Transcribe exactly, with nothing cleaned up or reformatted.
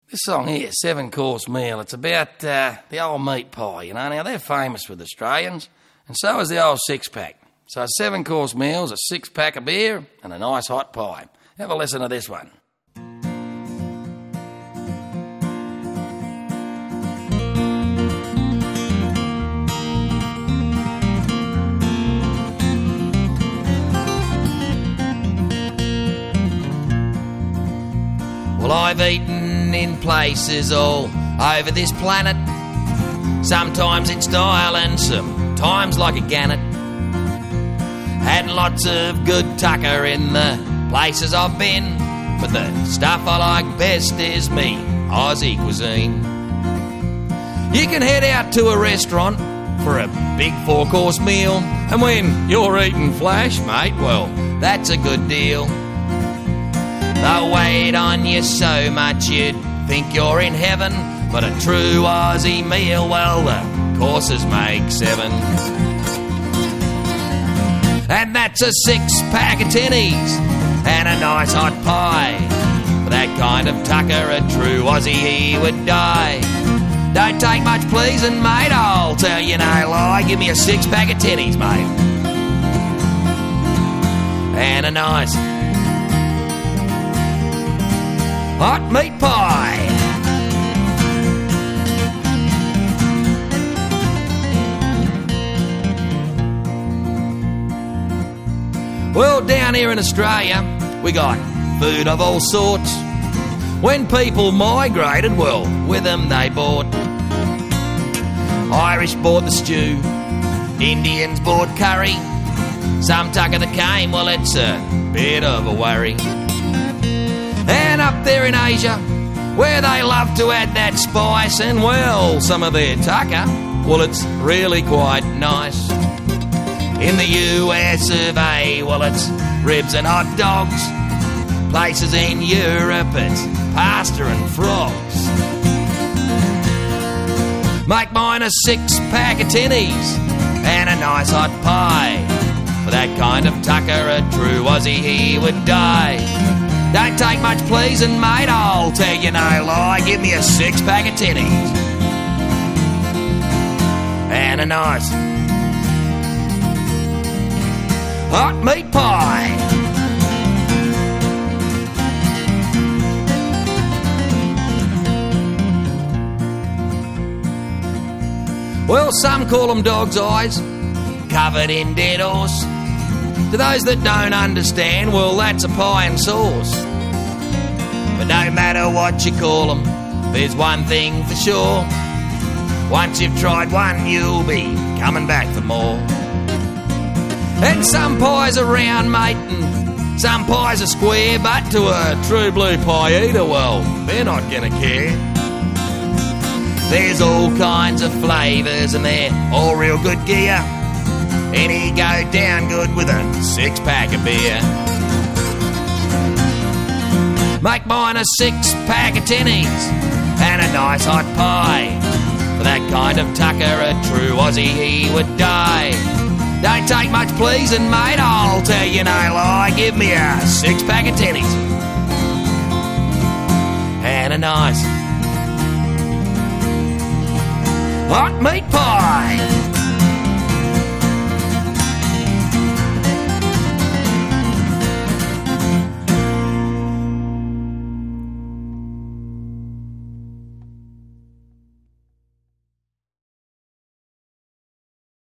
This song here, Seven Course Meal, it's about uh, the old meat pie, you know. Now, they're famous with Australians, and so is the old six-pack. So a seven-course meal is a six-pack of beer and a nice hot pie. Have a listen to this one. Well, I've eaten in places all over this planet. Sometimes in style and sometimes like a gannet. Had lots of good tucker in the places I've been, but the stuff I like best is me Aussie cuisine. You can head out to a restaurant for a big four-course meal, and when you're eating flash, mate, well, that's a good deal. They'll wait on you so much you'd think you're in heaven, but a true Aussie meal, well, the courses make seven. And that's a six-pack of tinnies and a nice hot pie. For that kind of tucker, a true Aussie, he would die. Don't take much pleasing, mate, I'll tell you no lie. Give me a six-pack of tinnies, mate. And a nice hot meat pie. Well, down here in Australia, we got food of all sorts. When people migrated, well, with them they bought. Irish bought the stew, Indians bought curry. Some tucker that came, well, it's a bit of a worry. And up there in Asia, where they love to add that spice, and well, some of their tucker, well, it's really quite nice. In the U S of A, well, it's ribs and hot dogs. Places in Europe, it's pasta and frogs. Make mine a six-pack of tinnies and a nice hot pie. For that kind of tucker, a true Aussie, he would die. Don't take much pleasing, mate, I'll tell you no lie. Give me a six-pack of tinnies and a nice hot meat pie. Well, some call them dog's eyes, covered in dead horse. To those that don't understand, well, that's a pie and sauce. But no matter what you call them, there's one thing for sure. Once you've tried one, you'll be coming back for more. And some pies are round, mate, and some pies are square, but to a true blue pie eater, well, they're not gonna care. There's all kinds of flavours and they're all real good gear. Any go down good with a six-pack of beer. Make mine a six-pack of tinnies and a nice hot pie. For that kind of tucker, a true Aussie, he would die. Don't take much pleasing, mate, I'll tell you no lie. Give me a six-pack of tinnies and a nice hot meat pie.